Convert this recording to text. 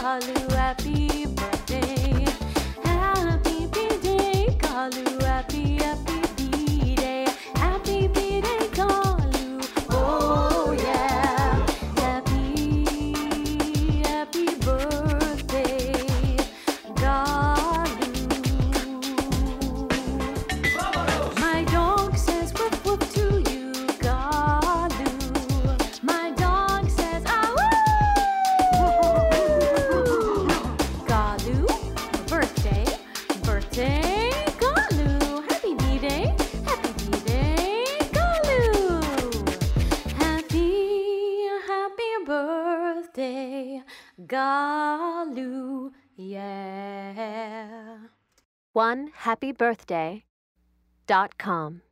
Galu, happy birthday. Happy birthday, Galu, happy birthday. Happy birthday, Galu. Oh yeah. Happy birthday, Galu. My dog says woof woof to you, Galu. My dog says ah woo. Galu, birthday, Galu. Happy B-Day, Galu. Happy birthday, Galu, yeah. OneHappyBirthday.com